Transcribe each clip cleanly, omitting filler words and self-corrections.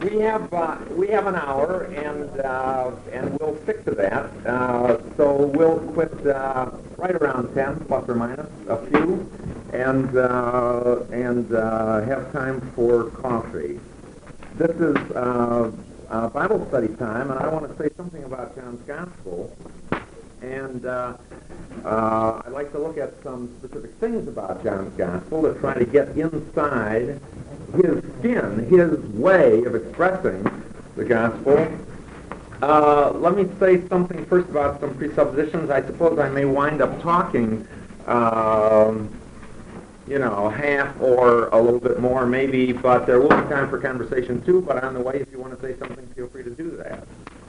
We have an hour, and we'll stick to that. So we'll quit right around 10, plus or minus a few, and have time for coffee. This is Bible study time, and I want to say something about John's Gospel. And I'd like to look at some specific things about John's Gospel to try to get inside his skin, his way of expressing the Gospel. Let me say something first about some presuppositions. I suppose I may wind up talking, half or a little bit more maybe, but there will be time for conversation too. But on the way, if you want to say something, feel free to do that.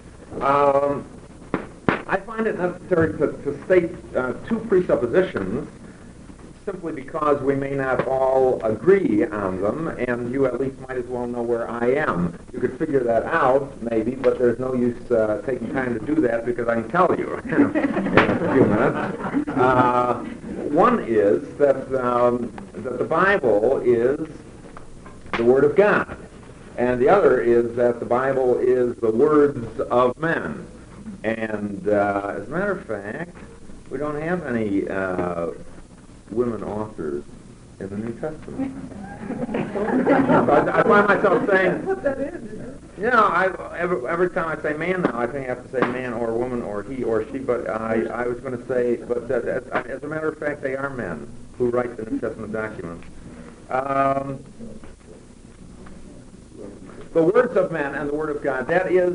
I find it necessary to state two presuppositions simply because we may not all agree on them, and you at least might as well know where I am. You could figure that out, maybe, but there's no use taking time to do that because I can tell you in a few minutes. One is that the Bible is the Word of God, and the other is that the Bible is the words of men. And as a matter of fact, we don't have any women authors in the New Testament. I find myself saying, every time I say man now, I think I have to say man or woman or he or she, but I was going to say, but as a matter of fact, they are men who write the New Testament documents. The words of men and the Word of God, that is,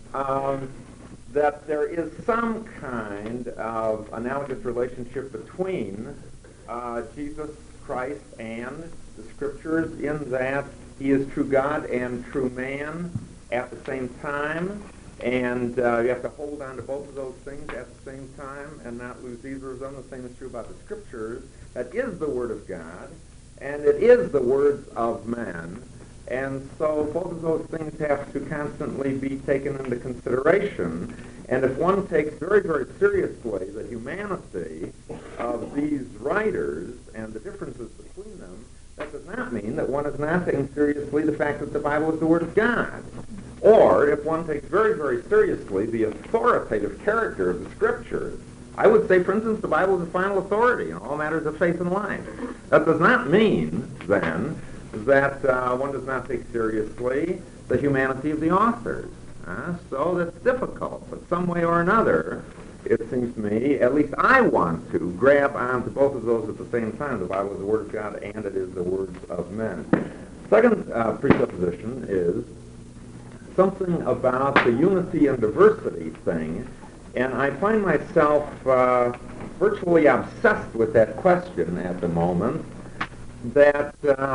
that there is some kind of analogous relationship between Jesus Christ and the Scriptures, in that he is true God and true man at the same time, and you have to hold on to both of those things at the same time and not lose either of them. The same is true about the Scriptures. That is the Word of God, and it is the words of men, and so both of those things have to constantly be taken into consideration. And if one takes very, very seriously the humanity of these writers and the differences between them, that does not mean that one is not taking seriously the fact that the Bible is the Word of God. Or if one takes very, very seriously the authoritative character of the Scriptures, I would say, for instance, the Bible is the final authority in all matters of faith and life. That does not mean, then, that one does not take seriously the humanity of the authors. So that's difficult, but some way or another, it seems to me, at least I want to grab onto both of those at the same time. The Bible is the Word of God and it is the words of men. Second presupposition is something about the unity and diversity thing, and I find myself virtually obsessed with that question at the moment, that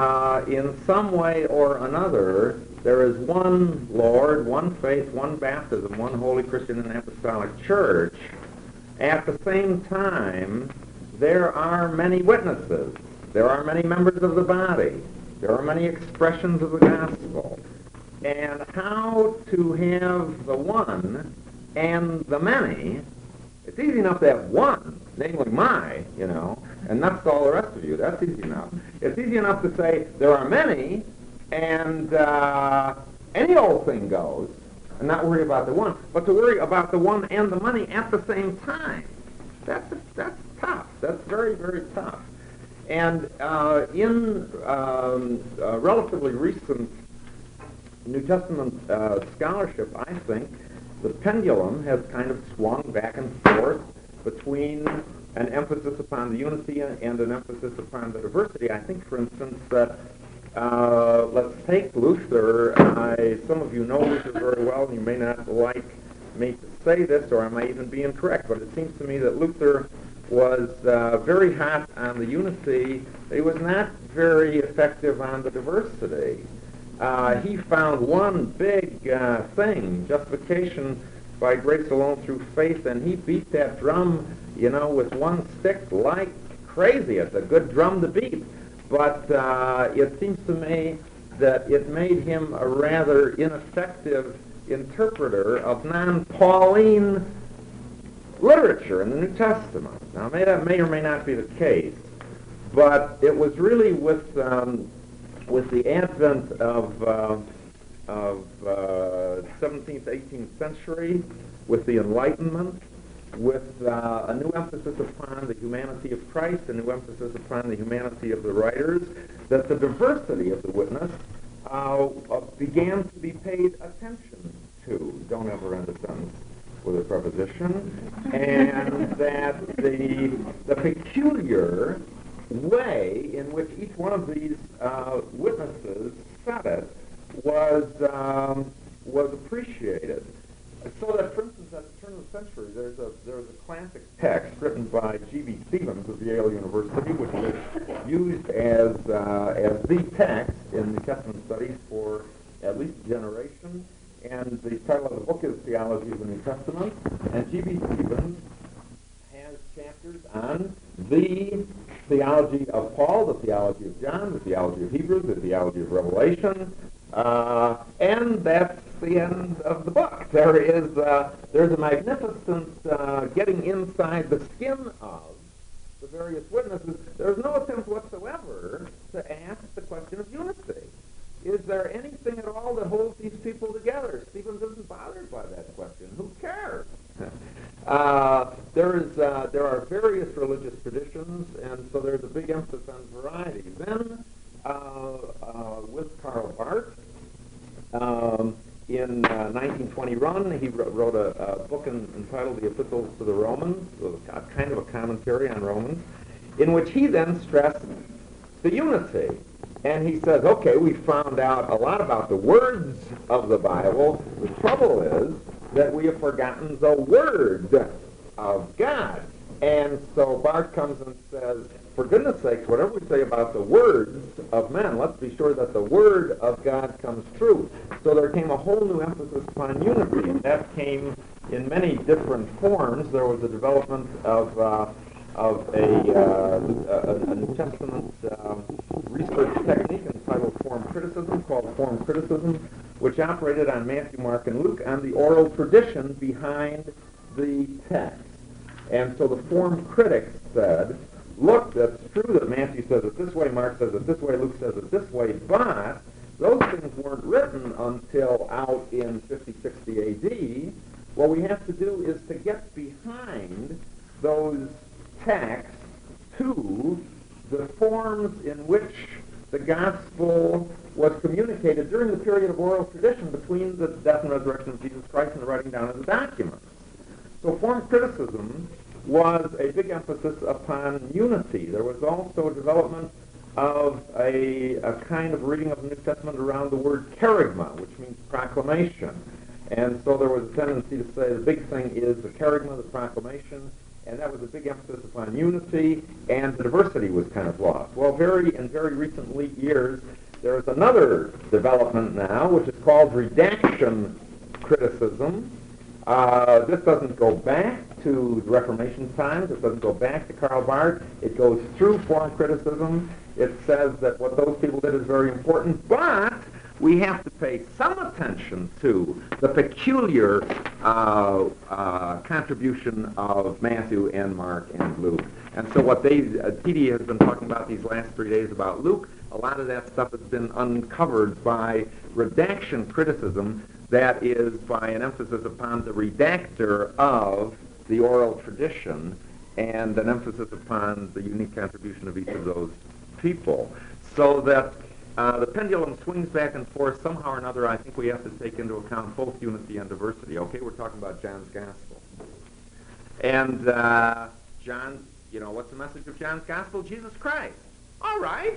in some way or another, there is one Lord, one faith, one baptism, one holy Christian and apostolic church. At the same time, there are many witnesses. There are many members of the body. There are many expressions of the gospel. And how to have the one and the many, it's easy enough to have one, namely and not all the rest of you. That's easy enough. It's easy enough to say there are many, and any old thing goes, and not worry about the one, but to worry about the one and the many at the same time. That's tough. That's very, very tough. And in relatively recent New Testament scholarship, I think, the pendulum has kind of swung back and forth between an emphasis upon the unity and an emphasis upon the diversity. I think, for instance, that let's take Luther. Some of you know Luther very well, and you may not like me to say this, or I might even be incorrect, but it seems to me that Luther was very hot on the unity. He was not very effective on the diversity. He found one big thing, justification by grace alone through faith, and he beat that drum, with one stick like crazy. It's a good drum to beat. But it seems to me that it made him a rather ineffective interpreter of non-Pauline literature in the New Testament. Now, that may or may not be the case, but it was really with the advent of 17th, 18th century, with the Enlightenment, with a new emphasis upon the humanity of Christ, a new emphasis upon the humanity of the writers, that the diversity of the witness began to be paid attention to. Don't ever end a sentence with a preposition. And that the peculiar way in which each one of these witnesses said it was appreciated. So that, for instance, at the turn of the century, there was a classic text written by G.B. Stevens of Yale University, which was used as the text in New Testament studies for at least a generation. And the title of the book is Theology of the New Testament. And G.B. Stevens has chapters on the theology of Paul, the theology of John, the theology of Hebrews, the theology of Revelation, and that's the end of the book. There's a magnificent getting inside the skin of the various witnesses. There's no attempt whatsoever to ask the question of unity. Is there anything at all that holds these people together? Stevens isn't bothered by that question. Who cares? There are various religious traditions, and so there's a big emphasis on variety. Then, with Karl Barth, in 1921, he wrote a book entitled The Epistles to the Romans, a kind of a commentary on Romans, in which he then stressed the unity. And he says, okay, we found out a lot about the words of the Bible. The trouble is that we have forgotten the Word of God. And so Barth comes and says, for goodness sakes, whatever we say about the words of men, let's be sure that the Word of God comes true. So there came a whole new emphasis upon unity, and that came in many different forms. There was a development of a New Testament research technique entitled form criticism, called form criticism, which operated on Matthew, Mark, and Luke on the oral tradition behind the text. And so the form critics said, look, that's true that Matthew says it this way, Mark says it this way, Luke says it this way, but those things weren't written until out in 50, 60 A.D. What we have to do is to get behind those texts to the forms in which the gospel was communicated during the period of oral tradition between the death and resurrection of Jesus Christ and the writing down of the documents. So form criticism was a big emphasis upon unity. There was also a development of a kind of reading of the New Testament around the word kerygma, which means proclamation. And so there was a tendency to say the big thing is the kerygma, the proclamation, and that was a big emphasis upon unity, and the diversity was kind of lost. Well, in very recent years, there is another development now, which is called redaction criticism. This doesn't go back to the Reformation times. It doesn't go back to Karl Barth. It goes through form criticism. It says that what those people did is very important, but we have to pay some attention to the peculiar contribution of Matthew and Mark and Luke. And so what T.D. has been talking about these last 3 days about Luke, a lot of that stuff has been uncovered by redaction criticism, that is by an emphasis upon the redactor of the oral tradition and an emphasis upon the unique contribution of each of those people. So that the pendulum swings back and forth somehow or another. I think we have to take into account both unity and diversity. Okay, we're talking about John's Gospel. And John, what's the message of John's Gospel? Jesus Christ. All right.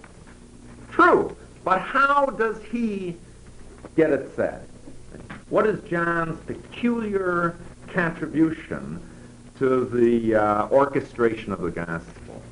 True. But how does he get it said? What is John's peculiar contribution to the orchestration of the Gospel?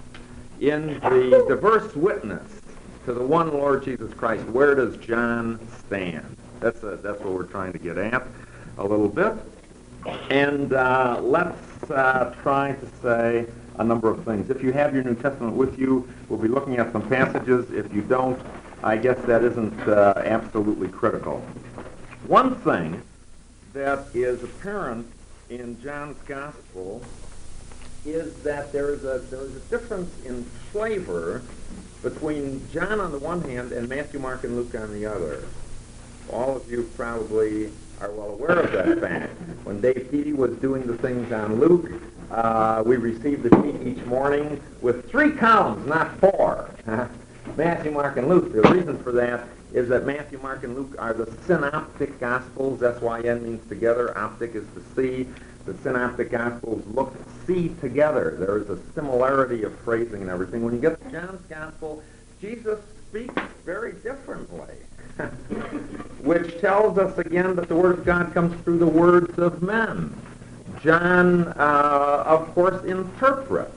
In the diverse witness to the one Lord Jesus Christ, where does John stand? That's what we're trying to get at a little bit. And let's try to say a number of things. If you have your New Testament with you, we'll be looking at some passages. If you don't, I guess that isn't absolutely critical. One thing that is apparent in John's Gospel is that there is a difference in flavor between John on the one hand and Matthew, Mark, and Luke on the other. All of you probably are well aware of that fact. When Dave Peaty was doing the things on Luke, we received the sheet each morning with 3 columns, not 4. Matthew, Mark, and Luke. The reason for that is that Matthew, Mark, and Luke are the synoptic Gospels. S-Y-N means together. Optic is to see. The synoptic Gospels see together. There is a similarity of phrasing and everything. When you get to John's Gospel, Jesus speaks very differently, which tells us again that the Word of God comes through the words of men. John, of course, interprets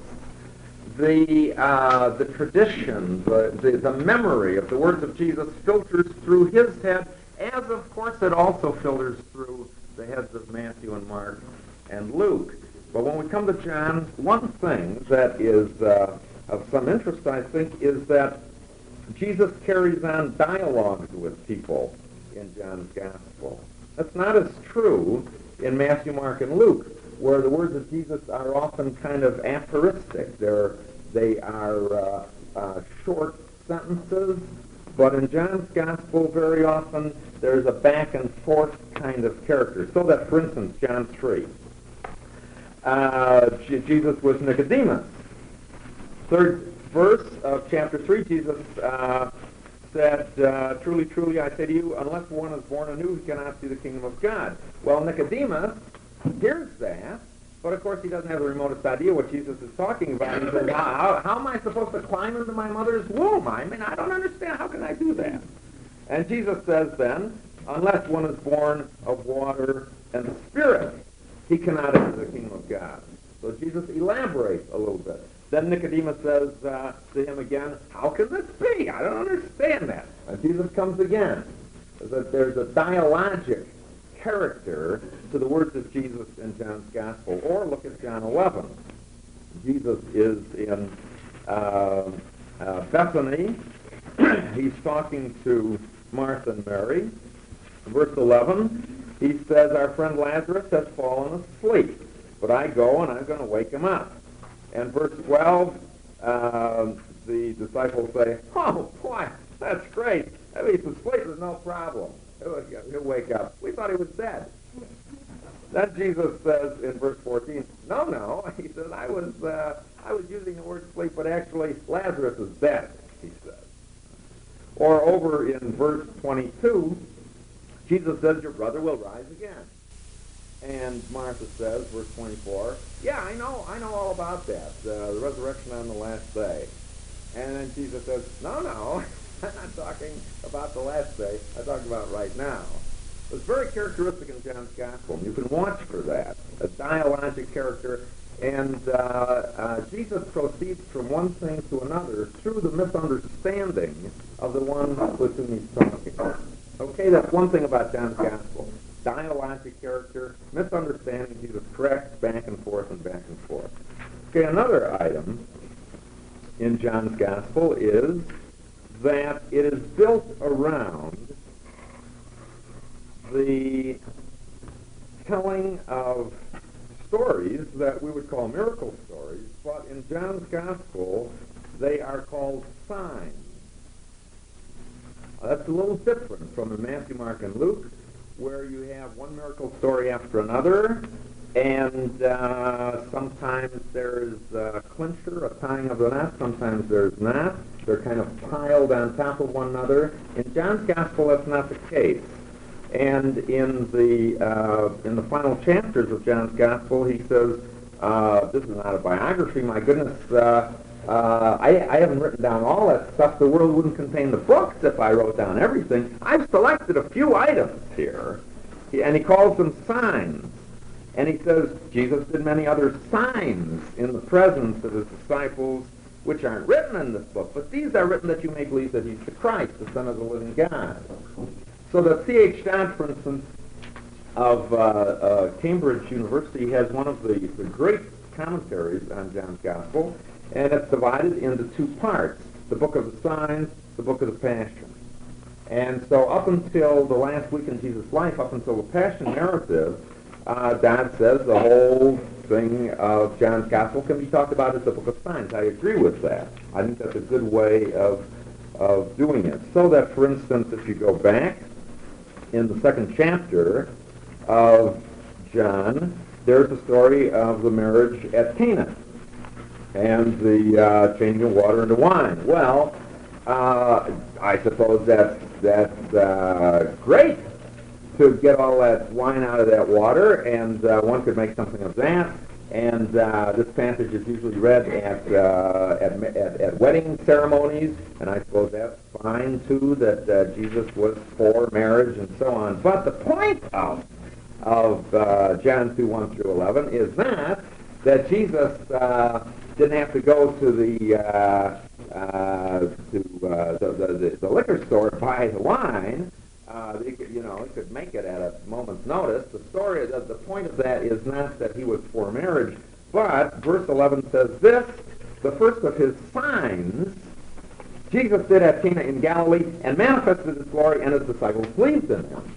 the tradition, the memory of the words of Jesus filters through his head, as of course it also filters through the heads of Matthew and Mark and Luke. But when we come to John, one thing that is of some interest, I think, is that Jesus carries on dialogues with people in John's Gospel. That's not as true in Matthew, Mark, and Luke, where the words of Jesus are often kind of aphoristic. They are short sentences, but in John's Gospel, very often there's a back and forth kind of character. So that, for instance, John 3, Jesus was Nicodemus. 3rd verse of chapter 3, Jesus said, truly, truly, I say to you, unless one is born anew, he cannot see the kingdom of God. Well, Nicodemus hears that, but of course he doesn't have the remotest idea what Jesus is talking about. He says, how am I supposed to climb into my mother's womb? I mean, I don't understand. How can I do that? And Jesus says then, unless one is born of water and the Spirit, he cannot enter the kingdom of God. So Jesus elaborates a little bit. Then Nicodemus says to him again, how can this be? I don't understand that. And Jesus comes again. There's a dialogic character to the words of Jesus in John's Gospel. Or look at John 11. Jesus is in Bethany. He's talking to Martha and Mary. Verse 11, he says, our friend Lazarus has fallen asleep, but I go and I'm going to wake him up. And verse 12, the disciples say, oh, boy, that's great. I mean, he's asleep, there's no problem. He'll wake up. We thought he was dead. Then Jesus says in verse 14, no. He says, I was using the word sleep, but actually Lazarus is dead, he says. Or over in verse 22, Jesus says, your brother will rise again. And Martha says, verse 24, yeah, I know all about that, the resurrection on the last day. And then Jesus says, no, I'm not talking about the last day. I'm talking about right now. It's very characteristic in John's Gospel. You can watch for that, a dialogic character. And Jesus proceeds from one thing to another through the misunderstanding of the one with whom he's talking. Okay, that's one thing about John's Gospel. Dialogic character, misunderstanding, Jesus corrects back and forth and back and forth. Okay, another item in John's Gospel is that it is built around the telling of stories that we would call miracle stories, but in John's Gospel, they are called signs. That's a little different from in Matthew, Mark, and Luke, where you have one miracle story after another, and sometimes there's a clincher, a tying of the knot, sometimes there's not. They're kind of piled on top of one another. In John's Gospel, that's not the case. And in the final chapters of John's Gospel, he says, this is not a biography, my goodness, I haven't written down all that stuff. The world wouldn't contain the books if I wrote down everything. I've selected a few items here, and he calls them signs. And he says, Jesus did many other signs in the presence of his disciples, which aren't written in this book, but these are written that you may believe that he's the Christ, the Son of the living God. So that C.H. Dodd, for instance, of Cambridge University, has one of the great commentaries on John's Gospel, and it's divided into 2 parts, the book of the signs, the book of the passion. And so up until the last week in Jesus' life, up until the passion narrative, Dodd says the whole thing of John's Gospel can be talked about as the book of signs. I agree with that. I think that's a good way of doing it. So that, for instance, if you go back in the second chapter of John, there's the story of the marriage at Cana and the changing of water into wine. Well, I suppose that's great to get all that wine out of that water, and one could make something of that. And this passage is usually read at wedding ceremonies, and I suppose that's fine too, that Jesus was for marriage and so on. But the point of John 2:1 through 11 is not that Jesus didn't have to go to the liquor store to buy the wine. He could make it at a moment's notice. The point of that is not that he was for marriage, but verse 11 says this: the first of his signs Jesus did at Cana in Galilee, and manifested his glory, and his disciples believed in him.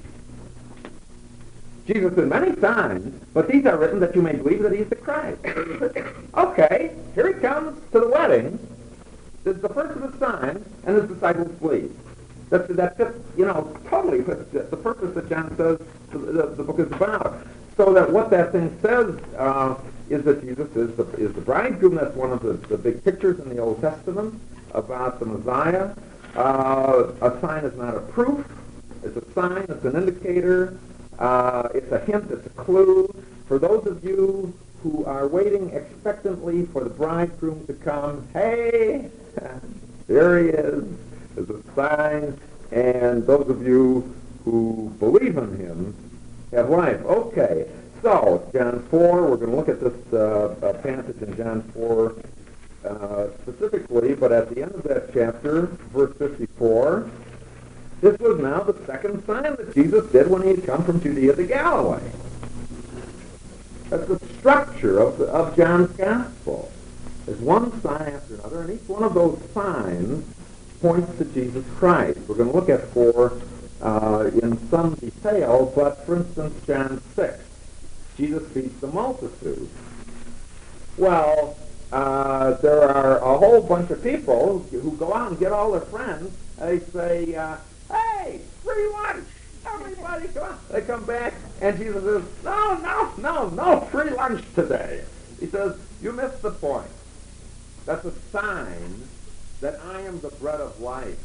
Jesus did many signs, but these are written that you may believe that he is the Christ. Okay, here he comes to the wedding. This is the first of his signs, and his disciples believe. That's totally the purpose that John says the book is about. So that what that thing says is that Jesus is the bridegroom. That's one of the big pictures in the Old Testament about the Messiah. A sign is not a proof. It's a sign. It's an indicator. It's a hint. It's a clue. For those of you who are waiting expectantly for the bridegroom to come, hey, there he is. There's a sign. And those of you who believe in him have life. Okay. So, John 4, we're going to look at this passage in John 4 specifically, but at the end of that chapter, verse 54, this was now the second sign that Jesus did when he had come from Judea to Galilee. That's the structure of John's Gospel. There's one sign after another, and each one of those signs points to Jesus Christ. We're going to look at 4 in some detail, but for instance, John 6, Jesus feeds the multitude. Well, there are a whole bunch of people who go out and get all their friends. They say, hey, free lunch. Everybody come on. They come back, and Jesus says, no, free lunch today. He says, you missed the point. That's a sign that I am the bread of life.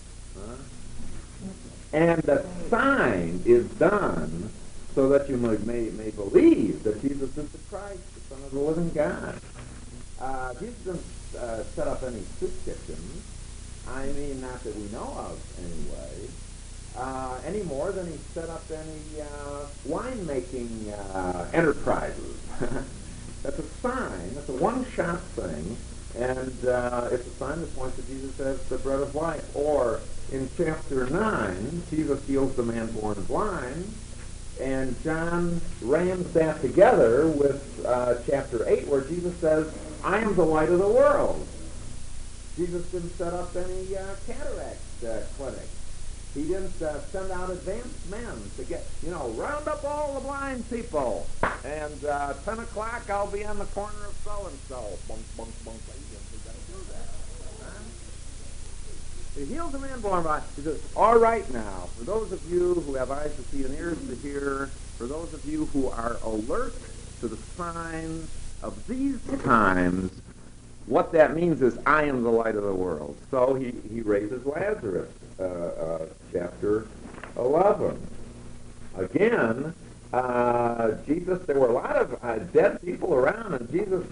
And the sign is done so that you may believe that Jesus is the Christ, the Son of the living God. Jesus didn't set up any soup kitchens. I mean, not that we know of anyway, any more than he set up any winemaking enterprises. That's a sign. That's a one-shot thing. And it's a sign that points to Jesus as the bread of life. Or in chapter 9, Jesus heals the man born blind, and John rams that together with chapter 8, where Jesus says, I am the light of the world. Jesus didn't set up any cataract clinic. He didn't send out advanced men to get, round up all the blind people. And 10 o'clock, I'll be on the corner of so-and-so. Bunk, bunk, bunk. He doesn't do that. He heals the man born blind. He says, all right now, for those of you who have eyes to see and ears to hear, for those of you who are alert to the signs of these times, what that means is I am the light of the world. So he raises Lazarus, chapter 11. Again, Jesus, there were a lot of dead people around, and Jesus,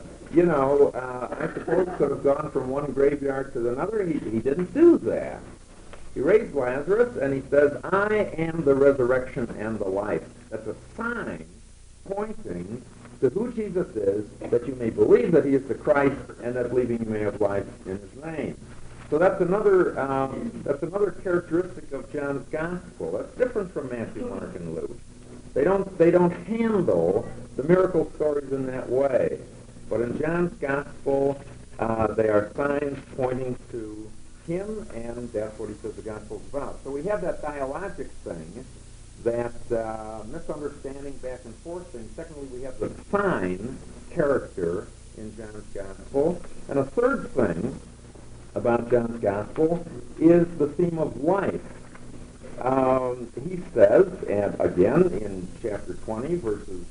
I suppose could have gone from one graveyard to another. He didn't do that. He raised Lazarus, and he says, I am the resurrection and the life. That's a sign pointing to who Jesus is, that you may believe that he is the Christ, and that believing you may have life in his name. So that's another characteristic of John's Gospel. That's different from Matthew, Mark, and Luke. They don't handle the miracle stories in that way. But in John's Gospel, they are signs pointing to him, and that's what he says the Gospel's about. So we have that dialogic thing, that misunderstanding back and forth thing. Secondly, we have the sign character in John's Gospel. And a third thing about John's Gospel is the theme of life. He says, and again in chapter 20, verses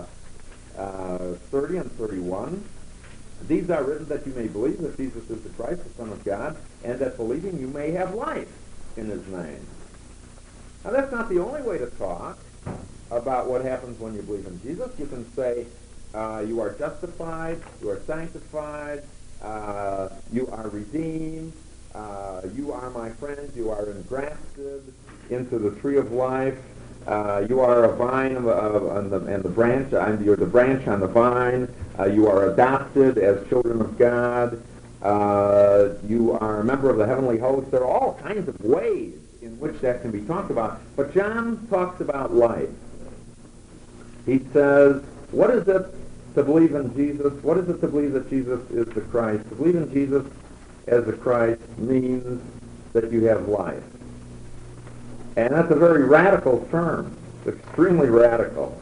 30 and 31, these are written that you may believe that Jesus is the Christ, the Son of God, and that believing you may have life in his name. Now that's not the only way to talk about what happens when you believe in Jesus. You can say you are justified, you are sanctified, you are redeemed, you are my friends, you are engrafted into the tree of life, you are a vine and the branch, you're the branch on the vine, you are adopted as children of God, you are a member of the heavenly host. There are all kinds of ways in which that can be talked about, but John talks about life. He says, what is it to believe in Jesus? What is it to believe that Jesus is the Christ? To believe in Jesus as the Christ means that you have life. And that's a very radical term. It's extremely radical.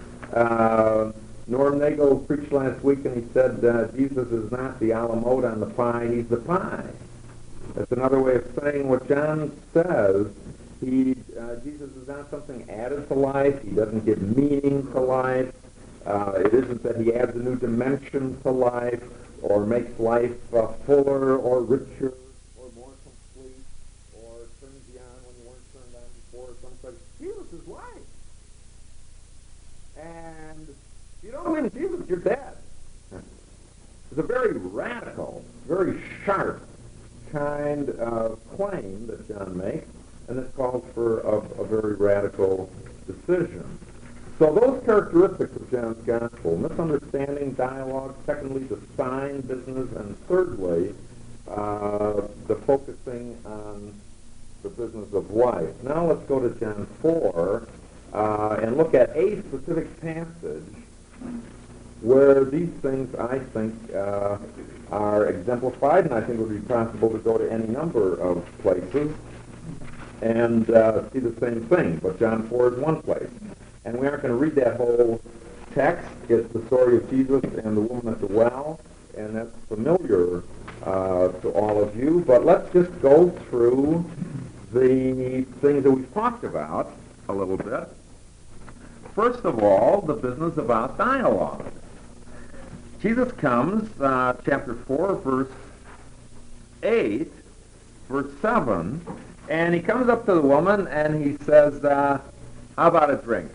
Norm Nagel preached last week and he said Jesus is not the a la mode on the pie, he's the pie. That's another way of saying what John says. Jesus is not something added to life. He doesn't give meaning to life. It isn't that he adds a new dimension to life or makes life fuller or richer or more complete or turns you on when you weren't turned on before or something. Jesus is life. And if you don't believe in Jesus, you're dead. It's a very radical, very sharp kind of claim that John makes, and it calls for a very radical decision. So those characteristics of John's gospel, misunderstanding, dialogue, secondly, the sign business, and thirdly, the focusing on the business of life. Now let's go to John 4 and look at a specific passage where these things, I think, are exemplified, and I think it would be possible to go to any number of places and see the same thing. But John 4 is one place. And we aren't going to read that whole text. It's the story of Jesus and the woman at the well, and that's familiar to all of you. But let's just go through the things that we've talked about a little bit. First of all, the business about dialogue. Jesus comes, chapter 4, verse 8, verse 7, and he comes up to the woman and he says, how about a drink?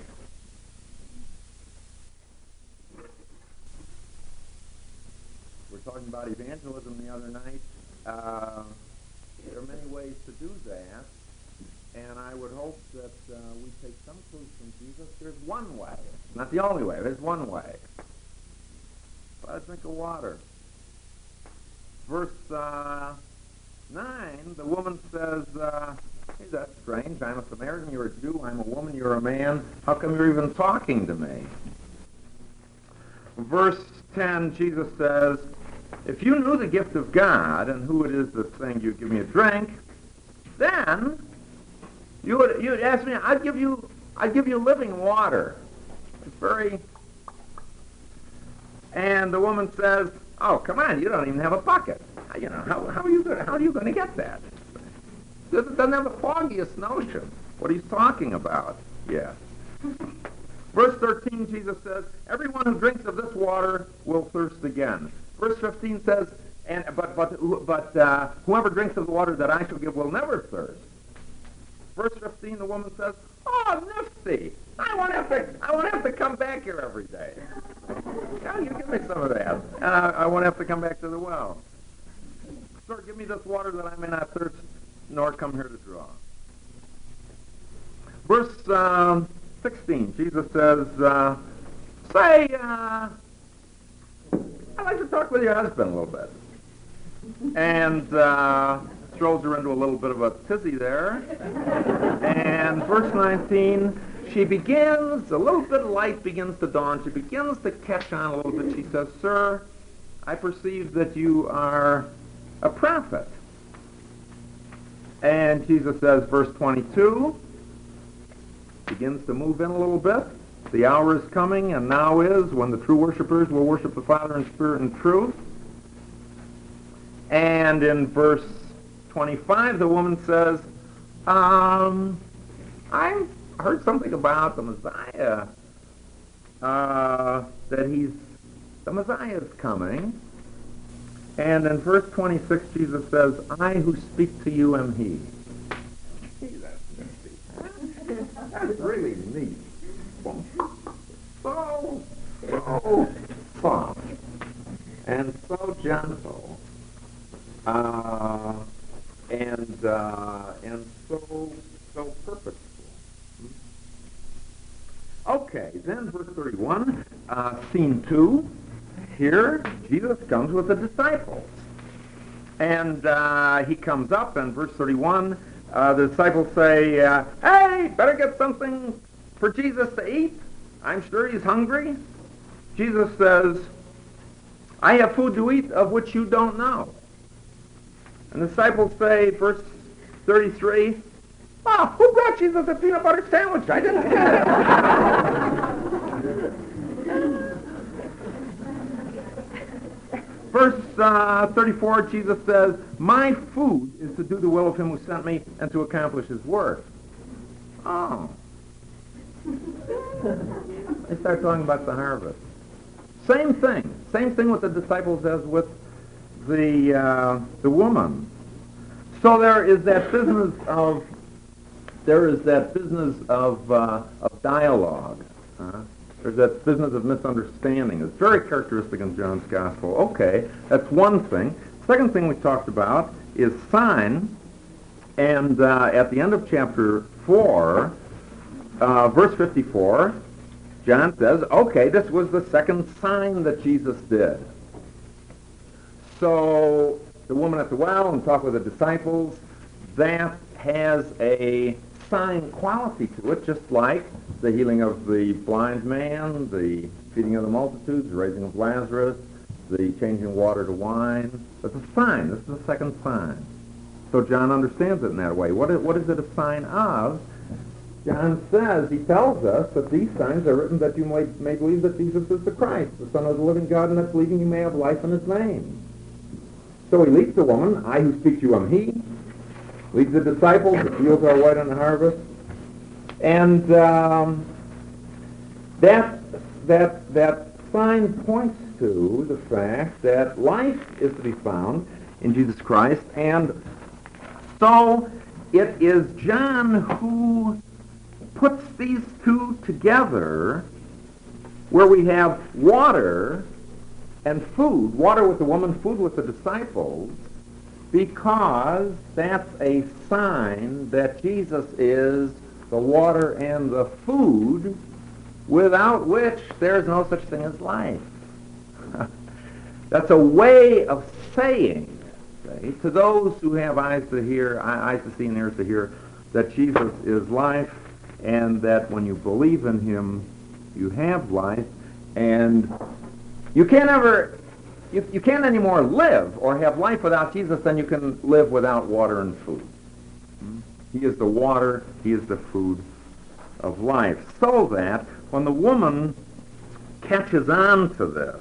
We were talking about evangelism the other night. There are many ways to do that, and I would hope that we take some clues from Jesus. There's one way, not the only way, there's one way. About a drink of water. Verse 9, the woman says, hey, that's strange. I'm a Samaritan, you're a Jew. I'm a woman, you're a man. How come you're even talking to me? Verse 10, Jesus says, if you knew the gift of God and who it is that's saying you give me a drink, then you'd ask me, I'd give you living water. It's very... And the woman says, oh, come on, you don't even have a bucket. You know, how are you going to get that? Doesn't have the foggiest notion what he's talking about. Yeah. Verse 13, Jesus says, everyone who drinks of this water will thirst again. Verse 15 says, but whoever drinks of the water that I shall give will never thirst. Verse 15, the woman says, oh, nifty. I won't have to come back here every day. Yeah, you give me some of that, and I won't have to come back to the well. Sir, give me this water that I may not thirst, nor come here to draw. Verse 16, Jesus says, I'd like to talk with your husband a little bit. And throws her into a little bit of a tizzy there. And verse 19, she begins, a little bit of light begins to dawn. She begins to catch on a little bit. She says, sir, I perceive that you are a prophet. And Jesus says, verse 22, begins to move in a little bit. The hour is coming, and now is, when the true worshipers will worship the Father in spirit and truth. And in verse 25, the woman says, I heard something about the Messiah, that the Messiah is coming. And in verse 26, Jesus says, I who speak to you am he. Gee, that's nifty. That's really neat. So soft and so gentle, and so purposeful. Okay, then verse 31, scene 2. Here, Jesus comes with the disciples. And he comes up, and verse 31, the disciples say, hey, better get something for Jesus to eat. I'm sure he's hungry. Jesus says, I have food to eat of which you don't know. And the disciples say, verse 33, who brought Jesus a peanut butter sandwich? I didn't get it. Verse 34, Jesus says, my food is to do the will of him who sent me and to accomplish his work. Oh. They start talking about the harvest. Same thing with the disciples as with the woman. So there is that business of dialogue. There's that business of misunderstanding. It's very characteristic in John's Gospel. Okay, that's one thing. Second thing we talked about is sign. And at the end of chapter 4, verse 54, John says, okay, this was the second sign that Jesus did. So the woman at the well and talk with the disciples, that has a sign quality to it, just like the healing of the blind man, the feeding of the multitudes, the raising of Lazarus, the changing water to wine. It's a sign. This is the second sign. So John understands it in that way. What is it a sign of? John says, he tells us that these signs are written that you may believe that Jesus is the Christ, the Son of the living God, and that believing you may have life in his name. So he leads the woman, I who speak to you am he. Leads the disciples, the fields are white on the harvest. And that sign points to the fact that life is to be found in Jesus Christ. And so it is John who puts these two together, where we have water and food, water with the woman, food with the disciples, because that's a sign that Jesus is the water and the food, without which there's no such thing as life. That's a way of saying, to those who have eyes to hear, eyes to see and ears to hear, that Jesus is life, and that when you believe in him, you have life, and you can't anymore live or have life without Jesus than you can live without water and food. He is the water, he is the food of life. So that when the woman catches on to this,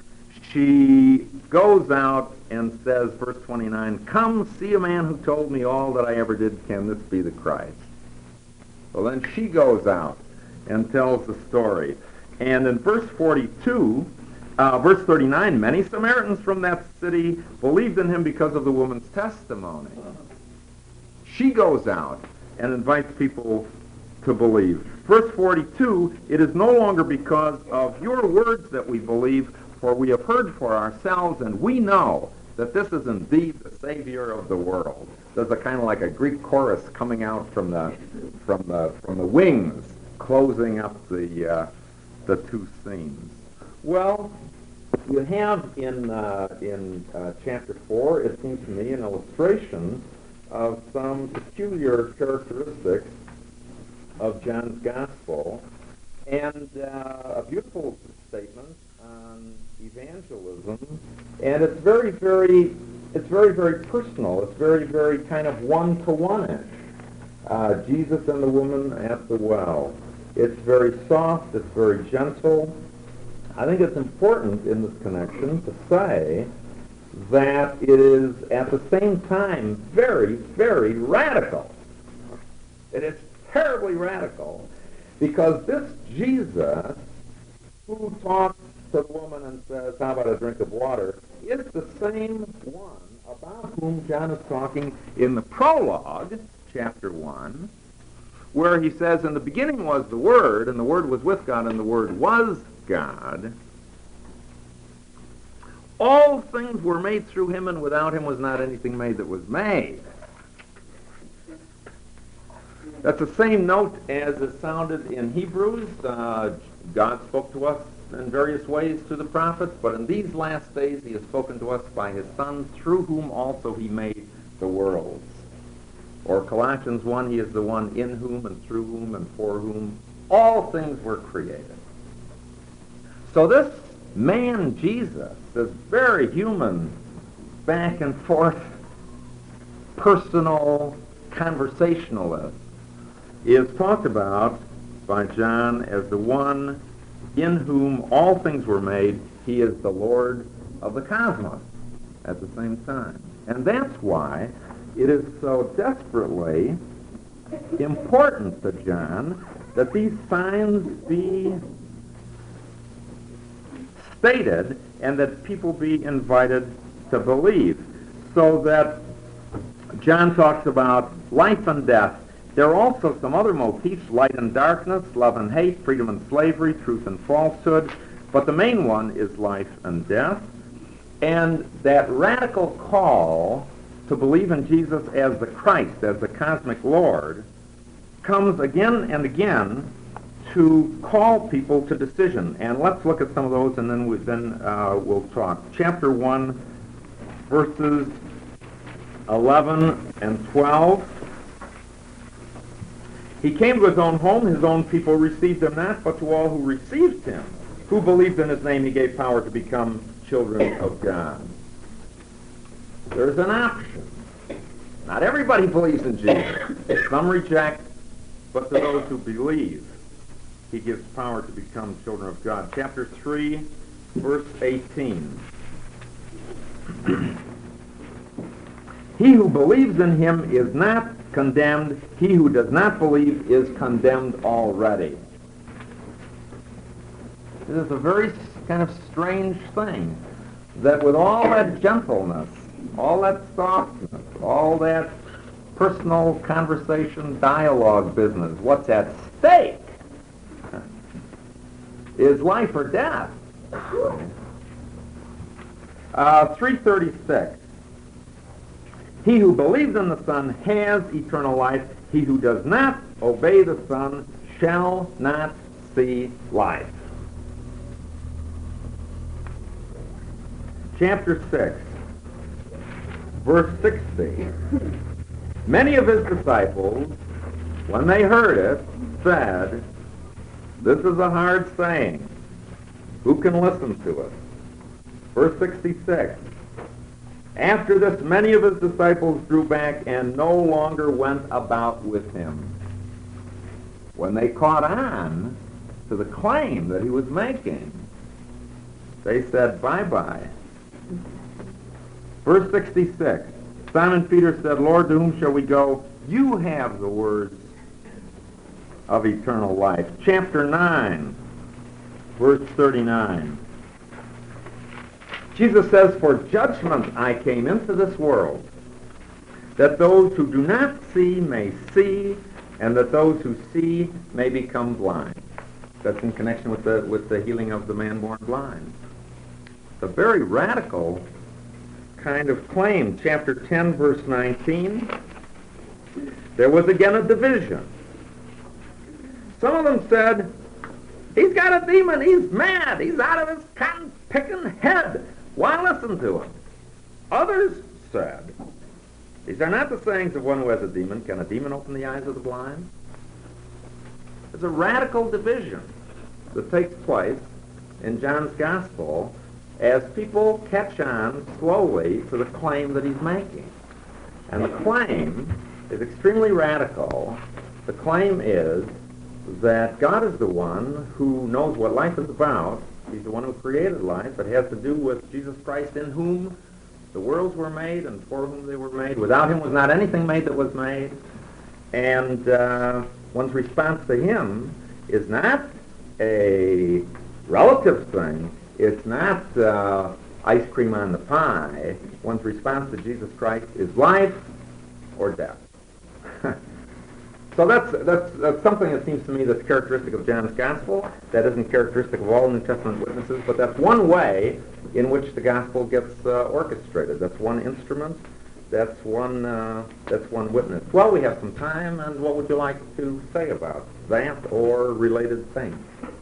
she goes out and says, verse 29, come see a man who told me all that I ever did. Can this be the Christ? Well, then she goes out and tells the story. And in verse 42, verse 39, many Samaritans from that city believed in him because of the woman's testimony. She goes out and invites people to believe. Verse 42, it is no longer because of your words that we believe, for we have heard for ourselves, and we know that this is indeed the Savior of the world. There's a kind of like a Greek chorus coming out from the wings, closing up the two scenes. Well, you have in chapter 4, it seems to me, an illustration of some peculiar characteristics of John's Gospel, and a beautiful statement on evangelism, and it's very, very personal. It's very, very kind of one-to-one-ish. Jesus and the woman at the well. It's very soft. It's very gentle. I think it's important in this connection to say that it is at the same time very, very radical. It is terribly radical, because this Jesus who talks to the woman and says, how about a drink of water, is the same one about whom John is talking in the prologue, chapter 1, where he says, in the beginning was the Word, and the Word was with God, and the Word was God. All things were made through him, and without him was not anything made that was made. That's the same note as is sounded in Hebrews. God spoke to us in various ways through the prophets, but in these last days he has spoken to us by his Son, through whom also he made the worlds. Or Colossians 1, he is the one in whom and through whom and for whom all things were created. So this man, Jesus, this very human, back and forth, personal conversationalist, is talked about by John as the one in whom all things were made. He is the Lord of the cosmos at the same time. And that's why it is so desperately important to John that these signs be stated and that people be invited to believe. So that John talks about life and death. There are also some other motifs, light and darkness, love and hate, freedom and slavery, truth and falsehood. But the main one is life and death. And that radical call to believe in Jesus as the Christ, as the cosmic Lord, comes again and again to call people to decision. And let's look at some of those, and then we'll talk. Chapter 1, verses 11 and 12. He came to his own home, his own people received him not, but to all who received him, who believed in his name, he gave power to become children of God. There's an option. Not everybody believes in Jesus. Some reject, but to those who believe, he gives power to become children of God. Chapter 3, verse 18. He who believes in him is not condemned. He who does not believe is condemned already. This is a very kind of strange thing, that with all that gentleness, all that softness, all that personal conversation, dialogue business, what's at stake is life or death. 3:36. He who believes in the Son has eternal life. He who does not obey the Son shall not see life. Chapter 6, verse 60. Many of his disciples, when they heard it, said, "This is a hard saying. Who can listen to it?" Verse 66. After this, many of his disciples drew back and no longer went about with him. When they caught on to the claim that he was making, they said, bye-bye. Verse 66. Simon Peter said, "Lord, to whom shall we go? You have the words of eternal life." Chapter 9, verse 39. Jesus says, "For judgment I came into this world, that those who do not see may see, and that those who see may become blind." That's in connection with the healing of the man born blind. It's a very radical kind of claim. Chapter 10, verse 19. There was again a division. Some of them said, "He's got a demon, he's mad, he's out of his cotton-picking head. Why listen to him?" Others said, "These are not the sayings of one who has a demon. Can a demon open the eyes of the blind?" There's a radical division that takes place in John's Gospel as people catch on slowly to the claim that he's making. And the claim is extremely radical. The claim is that God is the one who knows what life is about. He's the one who created life. It has to do with Jesus Christ, in whom the worlds were made and for whom they were made. Without him was not anything made that was made. And One's response to him is not a relative thing. It's not ice cream on the pie. One's response to Jesus Christ is life or death. So that's something that seems to me that's characteristic of John's Gospel. That isn't characteristic of all New Testament witnesses, but that's one way in which the Gospel gets orchestrated. That's one instrument. That's one witness. Well, we have some time, and what would you like to say about that or related things?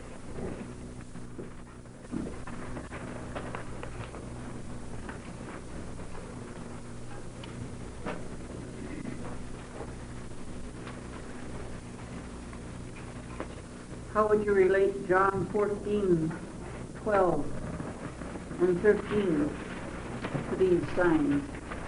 How would you relate John 14:12 and 13 to these signs?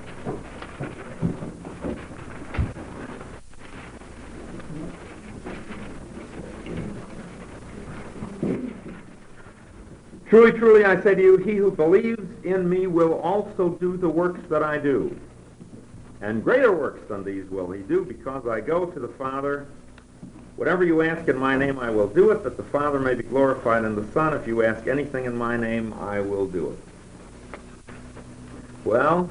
Truly, truly, I say to you, he who believes in me will also do the works that I do. And greater works than these will he do, because I go to the Father. Whatever you ask in my name, I will do it, that the Father may be glorified in the Son. If you ask anything in my name, I will do it. Well,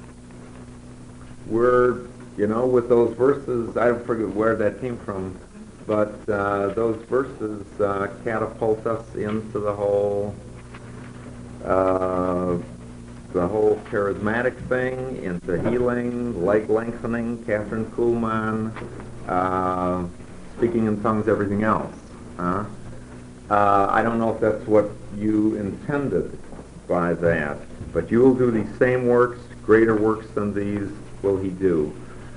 we're, with those verses, I forget where that came from, but those verses catapult us into the whole charismatic thing, into healing, leg lengthening, Catherine Kuhlman, speaking in tongues, everything else. I don't know if that's what you intended by that, but you will do these same works, greater works than these will he do.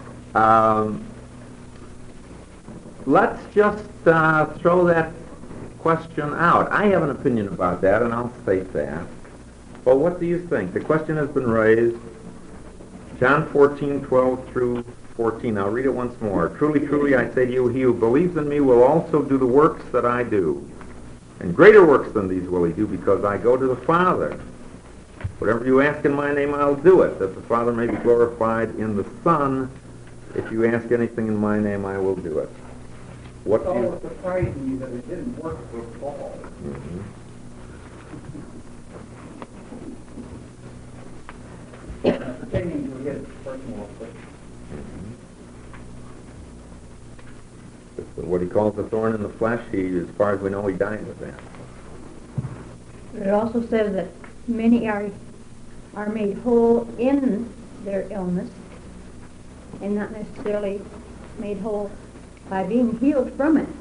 Let's just throw that question out. I have an opinion about that, and I'll state that. But what do you think? The question has been raised. John 14:12 through 14. I'll read it once more. Truly, truly, I say to you, he who believes in me will also do the works that I do. And greater works than these will he do, because I go to the Father. Whatever you ask in my name, I'll do it, that the Father may be glorified in the Son. If you ask anything in my name, I will do it. What It's always surprising me that it didn't work for Paul. Mm-hmm. Pertaining to his personal affliction. What he calls a thorn in the flesh, as far as we know, he died with that. It also says that many are made whole in their illness and not necessarily made whole by being healed from it.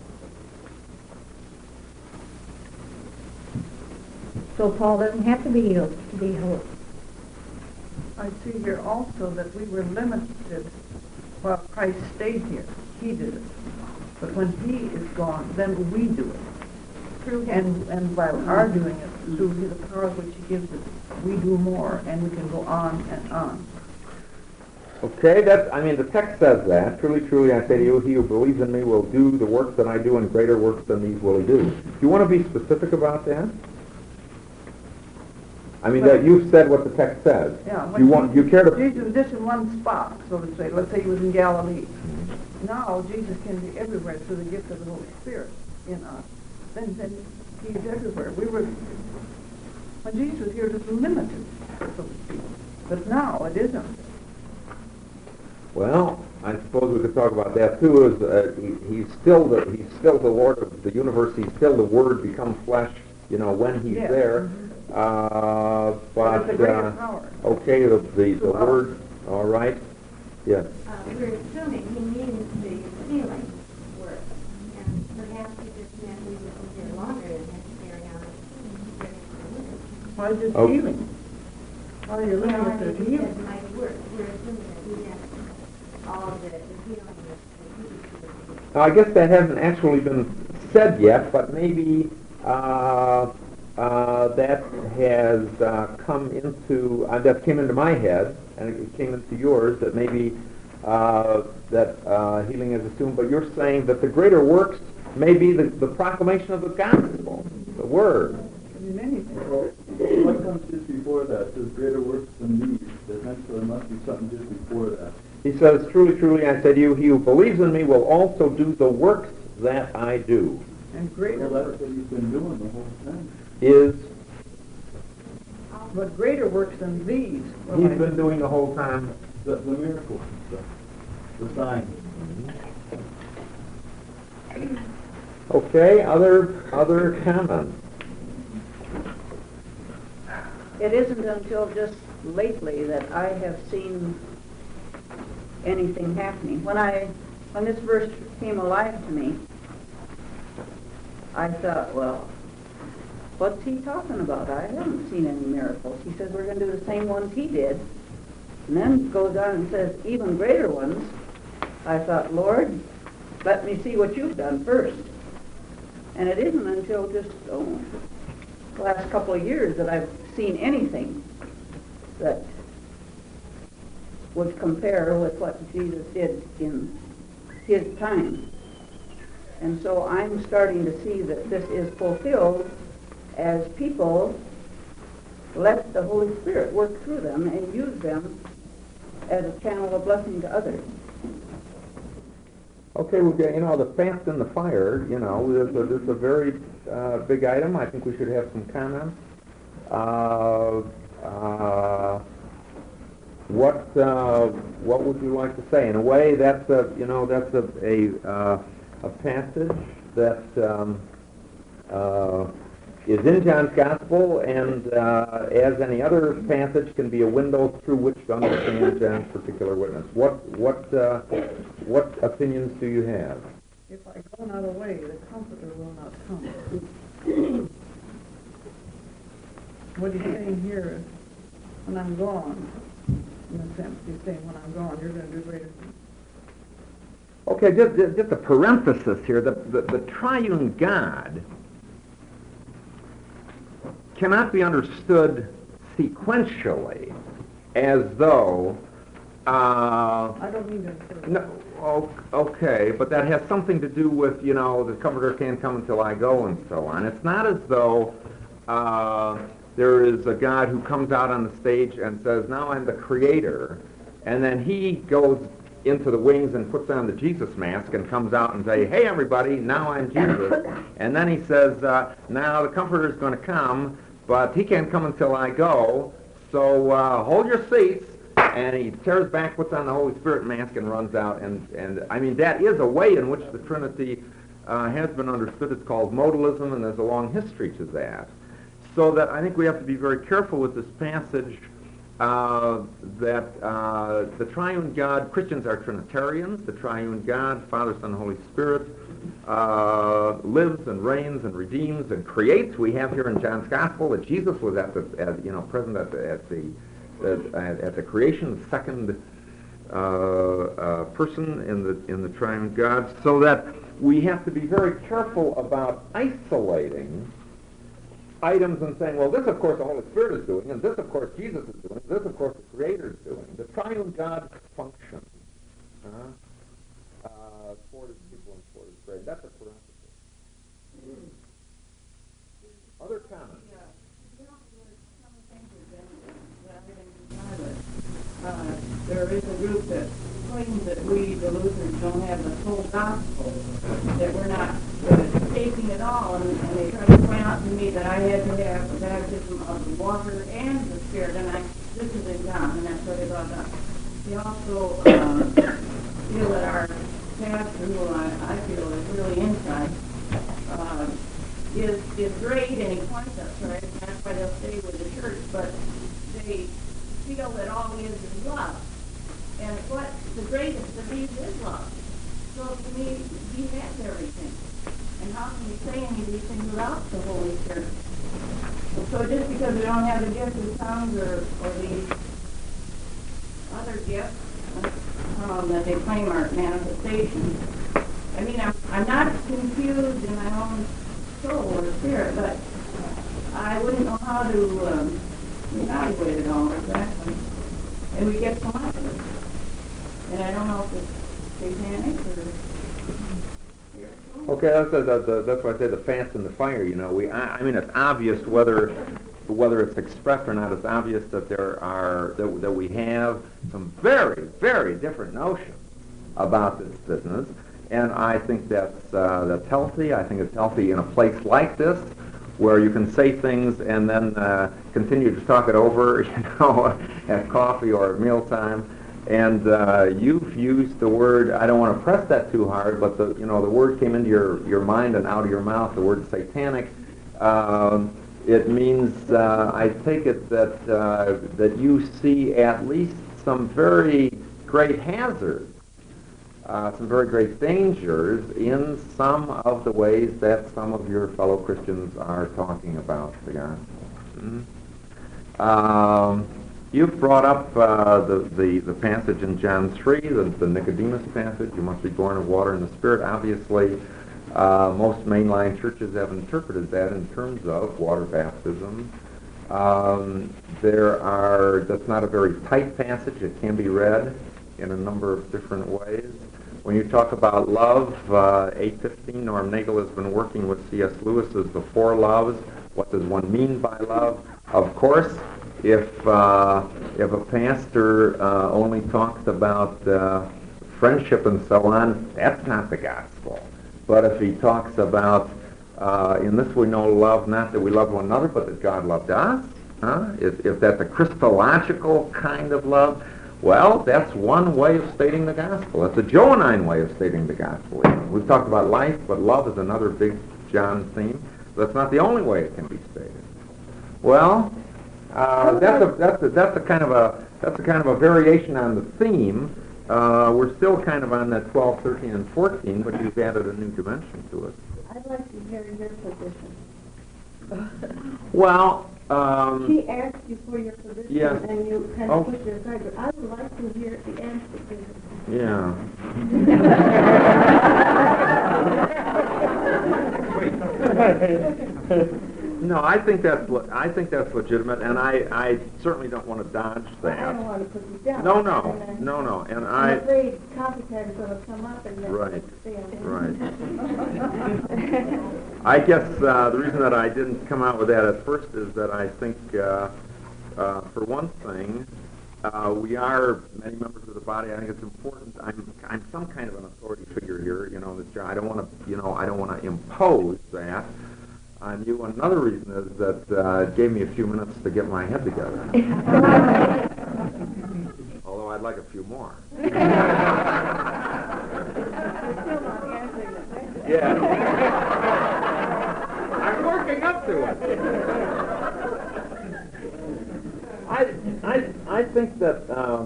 So Paul doesn't have to be healed to be whole. I see here also that we were limited while Christ stayed here. He did it. But when he is gone, then we do it. Through him. And while our doing it, through the power which he gives us, we do more, and we can go on and on. Okay, the text says that. Truly, truly, I say to you, he who believes in me will do the works that I do, and greater works than these will he do. Do you want to be specific about that? That you've said what the text says. Yeah. You care to... Jesus was just in one spot, so to say. Let's say he was in Galilee. Now Jesus can be everywhere through the gift of the Holy Spirit in us. Then he's everywhere. When Jesus was here, it was limited, so to speak. But now it isn't. Well, I suppose we could talk about that too. He's still the Lord of the universe. He's still the Word become flesh. When he's there. But it's a greater power. Okay, the Word. All right. Yes. We're assuming he means the healing work, and perhaps he just meant we would be here longer and have to carry on. Why just Okay. healing? Why are you looking at the He healing? said mighty work. We're assuming that he meant all of the healing that he was doing. Now, I guess that hasn't actually been said yet, but maybe that has that came into my head, and it came into yours, that maybe that healing is assumed, but you're saying that the greater works may be the proclamation of the gospel, the Word. In anything. Well, what comes just before that? Says greater works than these. There must be something just before that. He says, truly, truly, I say to you, he who believes in me will also do the works that I do. And greater Well, works. that's what he's been doing the whole time. Is But greater works than these. will he's I been do. doing the whole time. The miracles and stuff, the signs. Okay, other comments? It isn't until just lately that I have seen anything happening. When this verse came alive to me, I thought, well, what's he talking about? I haven't seen any miracles. He says we're going to do the same ones he did. And then goes on and says even greater ones. I thought, Lord, let me see what you've done first. And it isn't until just the last couple of years that I've seen anything that would compare with what Jesus did in his time. And so I'm starting to see that this is fulfilled as people let the Holy Spirit work through them and use them as a channel of blessing to others. Okay, well, the fast and the fire, this is a very big item. I think we should have some comments. What would you like to say? In a way, that's a passage that is in John's Gospel, and as any other passage, can be a window through which to understand John's particular witness. What opinions do you have? If I go not away, the Comforter will not come. What he's saying here is, when I'm gone, in a sense, he's saying, when I'm gone, you're going to do greater things. Okay, just a parenthesis here. The triune God cannot be understood sequentially as though... I don't mean to infer. No, okay, but that has something to do with, the Comforter can't come until I go and so on. It's not as though there is a God who comes out on the stage and says, now I'm the Creator, and then he goes into the wings and puts on the Jesus mask and comes out and say, hey everybody, now I'm Jesus. And then he says, now the Comforter is going to come, but he can't come until I go, so hold your seats. And he tears back, puts on the Holy Spirit mask, and runs out. And I mean, that is a way in which the Trinity has been understood. It's called modalism, and there's a long history to that. So that I think we have to be very careful with this passage that the triune God, Christians are Trinitarians, the triune God, Father, Son, Holy Spirit, lives and reigns and redeems and creates. We have here in John's Gospel that Jesus was present at the creation, the second person in the triune God, so that we have to be very careful about isolating items and saying, well, this of course the Holy Spirit is doing, and this of course Jesus is doing, this of course the Creator is doing. The triune God functions for his people and for his grace. That's a parenthesis. Other comments? There is a group that claims that we, the Lutherans, don't have the full gospel, that we're not taking it all, and they try to point out to me that I had to have the baptism of the water and the Spirit, and this is in John, and that's what they brought up. They also feel that our pastor, who I feel is really inside, is great, and he points us right, and that's why they'll stay with the church, but they feel that all he is love. And what the greatest of these is love. So to me, he has everything. And how can you say any of these things without the Holy Spirit? So just because we don't have the gift of tongues or the other gifts that they claim are manifestations, I mean, I'm not confused in my own soul or spirit, but I wouldn't know how to evaluate it all exactly. And we get so much of it. And I don't know if it's satanic or... Okay, that's why I say the fast and the fire. I mean, it's obvious whether whether it's expressed or not, it's obvious that that we have some very, very different notions about this business, and I think that's healthy. I think it's healthy in a place like this, where you can say things and then continue to talk it over, at coffee or at mealtime. And you've used the word, I don't want to press that too hard, but the word came into your mind and out of your mouth, the word satanic. It means, I take it that you see at least some very great hazards, some very great dangers in some of the ways that some of your fellow Christians are talking about the gospel. You've brought up the passage in John 3, the Nicodemus passage. You must be born of water and the Spirit. Obviously, most mainline churches have interpreted that in terms of water baptism. That's not a very tight passage. It can be read in a number of different ways. When you talk about love, 815, Norm Nagel has been working with C.S. Lewis's The Four Loves. What does one mean by love? Of course, if a pastor only talks about friendship and so on, that's not the gospel. But if he talks about, in this we know love, not that we love one another, but that God loved us, if that's a Christological kind of love, well, that's one way of stating the gospel. It's a Johannine way of stating the gospel. We've talked about life, but love is another big John theme. That's not the only way it can be stated. Well, that's a kind of a variation on the theme. We're still kind of on that 12, 13, and 14, but you've added a new dimension to it. I'd like to hear your position. Well, She asked you for your position, yes. and you kind of put your aside, but I would like to hear the answer to it. Yeah. No, I think that's legitimate, and I certainly don't want to dodge that. I don't want to put you down. No, and I'm afraid copycat is going to come up and then Right. Right. I guess the reason that I didn't come out with that at first is that I think, for one thing, we are many members of the body. I think it's important. I'm some kind of an authority figure here. I don't want to impose that on you. Another reason is that it gave me a few minutes to get my head together. Although I'd like a few more. Yeah. I'm working up to it. I think that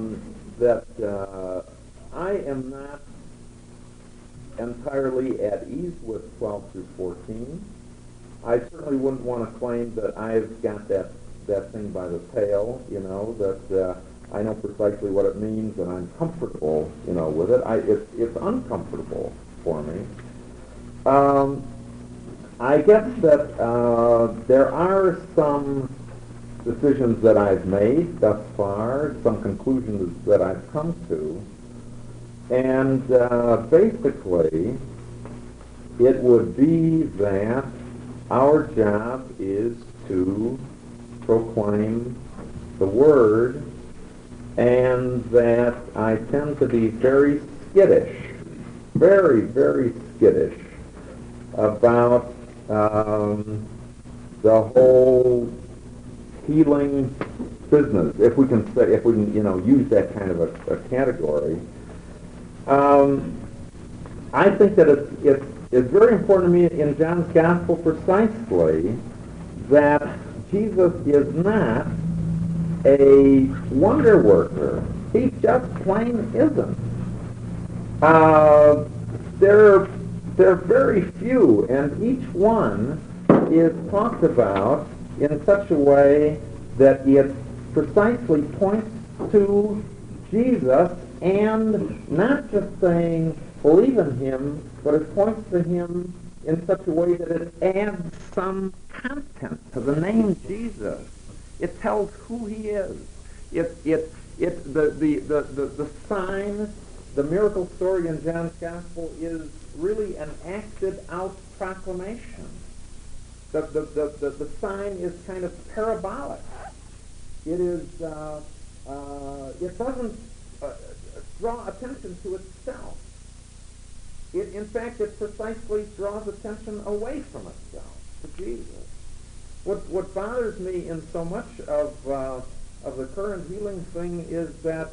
I am not entirely at ease with 12 through 14. I certainly wouldn't want to claim that I've got that thing by the tail, that I know precisely what it means and I'm comfortable, with it. It's uncomfortable for me. I guess that there are some decisions that I've made thus far, some conclusions that I've come to, and basically it would be that our job is to proclaim the Word, and that I tend to be very skittish, very, very skittish about the whole healing business, if we can use that kind of a category. I think that it's very important to me in John's Gospel precisely that Jesus is not a wonder worker. He just plain isn't. There are very few, and each one is talked about in such a way that it precisely points to Jesus, and not just saying believe in him, but it points to him in such a way that it adds some content to the name Jesus. It tells who he is. The sign, the miracle story in John's Gospel is really an acted out proclamation the sign is kind of parabolic. It is, it doesn't draw attention to itself. In fact, it precisely draws attention away from itself, to Jesus. What bothers me in so much of the current healing thing is that,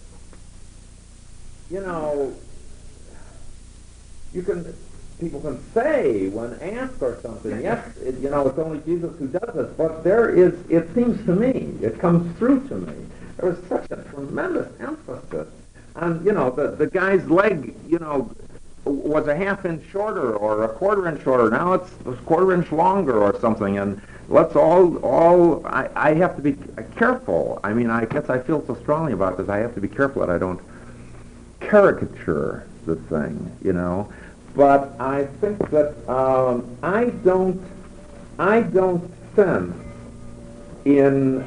people can say when asked or something, yes, it's only Jesus who does this, but it seems to me, it comes through to me, there was such a tremendous emphasis on, the guy's leg, was a half inch shorter or a quarter inch shorter, now it's a quarter inch longer or something, and let's I have to be careful. I mean, I guess I feel so strongly about this, I have to be careful that I don't caricature the thing, But I think that I don't sense in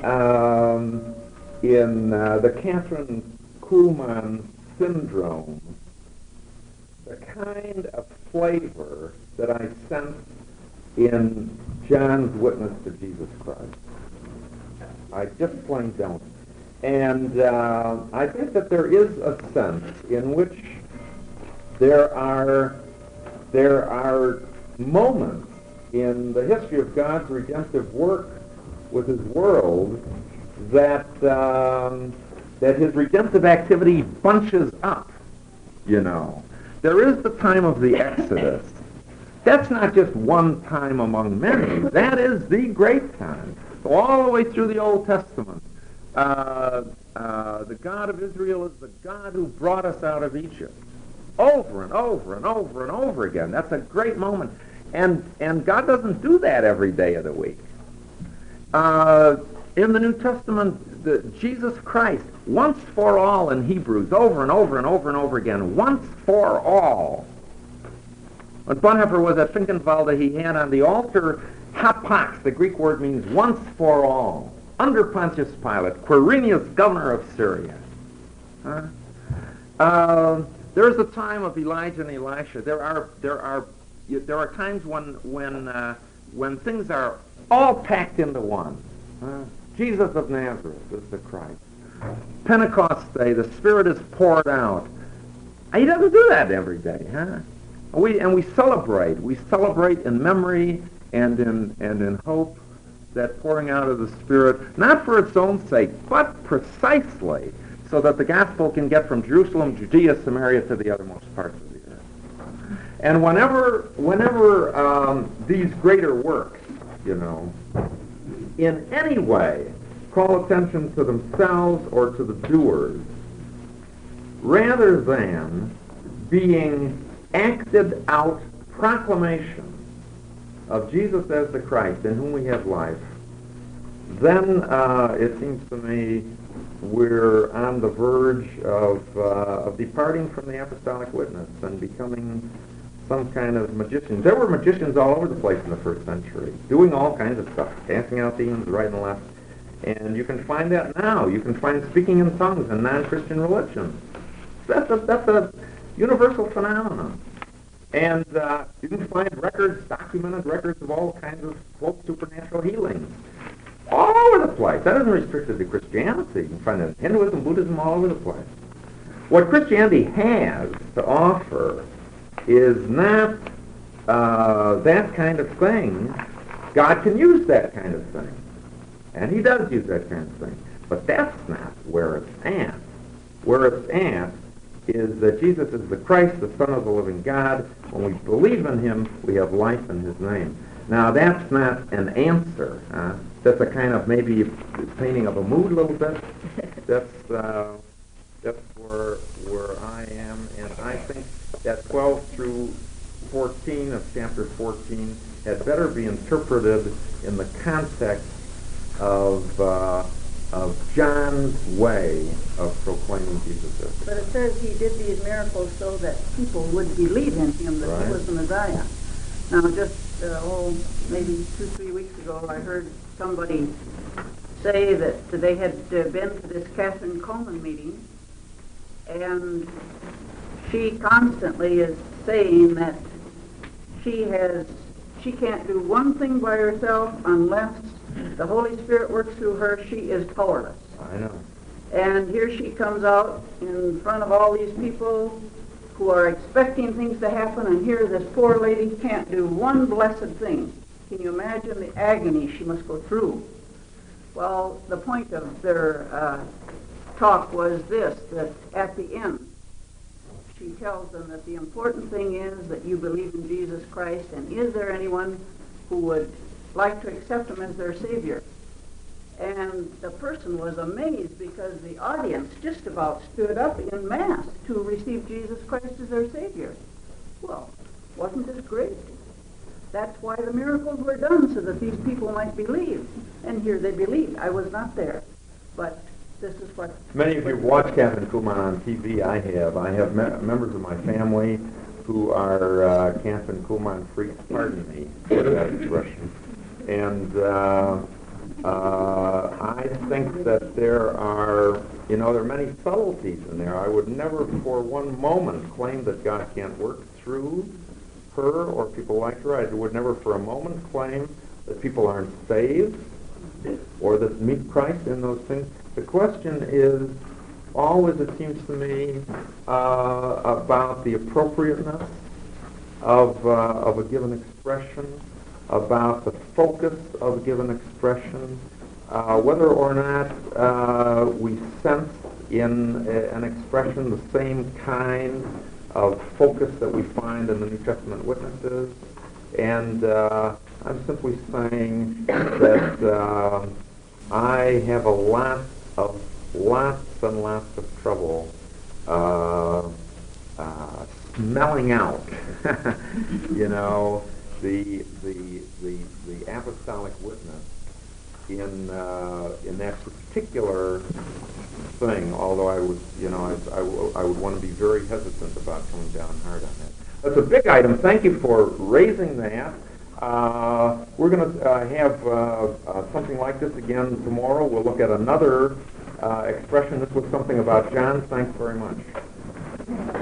the Catherine Kuhlman syndrome the kind of flavor that I sense in John's witness to Jesus Christ. I just plain don't. And I think that there is a sense in which there are moments in the history of God's redemptive work with His world that His redemptive activity bunches up. There is the time of the Exodus. That's not just one time among many. That is the great time. All the way through the Old Testament. The God of Israel is the God who brought us out of Egypt. Over and over and over and over again. That's a great moment. And God doesn't do that every day of the week. In the New Testament, Jesus Christ, once for all in Hebrews, over and over and over and over again, once for all. When Bonhoeffer was at Finkenwalde, he had on the altar hapax, the Greek word means once for all, under Pontius Pilate, Quirinius, governor of Syria. There's the time of Elijah and Elisha. There are times when things are all packed into one. Jesus of Nazareth is the Christ. Pentecost Day, the Spirit is poured out. He doesn't do that every day, huh? We celebrate. We celebrate in memory and in hope that pouring out of the Spirit, not for its own sake, but precisely so that the gospel can get from Jerusalem, Judea, Samaria to the othermost parts of the earth. And whenever these greater works, in any way call attention to themselves or to the doers, rather than being acted out proclamation of Jesus as the Christ in whom we have life, then it seems to me we're on the verge of departing from the apostolic witness and becoming some kind of magicians. There were magicians all over the place in the first century, doing all kinds of stuff, casting out demons right and left. And you can find that now. You can find speaking in tongues in non-Christian religions. That's a universal phenomenon. And you can find documented records of all kinds of, quote, supernatural healings all over the place. That isn't restricted to Christianity. You can find it in Hinduism, Buddhism, all over the place. What Christianity has to offer is not that kind of thing. God can use that kind of thing. And He does use that kind of thing. But that's not where it's at. Where it's at is that Jesus is the Christ, the Son of the living God. When we believe in Him, we have life in His name. Now, that's not an answer. That's a kind of maybe painting of a mood a little bit. That's where I am. And I think that 12 through 14 of chapter 14 had better be interpreted in the context of John's way of proclaiming Jesus. But it says he did these miracles so that people would believe in him, that Right. he was the Messiah. Now, just maybe 2-3 weeks ago, I heard somebody say that they had been to this Catherine Kuhlman meeting, and she constantly is saying that she has She can't do one thing by herself unless the Holy Spirit works through her. She is powerless. I know. And here she comes out in front of all these people who are expecting things to happen, and here this poor lady can't do one blessed thing. Can you imagine the agony she must go through? Well, the point of their talk was this, that at the end, she tells them that the important thing is that you believe in Jesus Christ, and is there anyone who would like to accept him as their Savior? And the person was amazed because the audience just about stood up in mass to receive Jesus Christ as their Savior. Well, wasn't this great? That's why the miracles were done, so that these people might believe. And here they believed. I was not there, but this is what... Many of you have watched Catherine Kuhlman on TV. I have. I have members of my family who are Catherine Kuhlman freaks, pardon me for that expression. And I think that there are many subtleties in there. I would never for one moment claim that God can't work through her or people like her. I would never for a moment claim that people aren't saved or that meet Christ in those things. The question is always, it seems to me, about the appropriateness of a given expression, about the focus of a given expression, whether or not we sense in an expression the same kind of focus that we find in the New Testament witnesses. And I'm simply saying that I have lots and lots of trouble smelling out, the apostolic witness in that particular thing. Although I would want to be very hesitant about coming down hard on that. That's a big item. Thank you for raising that. We're going to have something like this again tomorrow. We'll look at another expression. This was something about John. Thanks very much.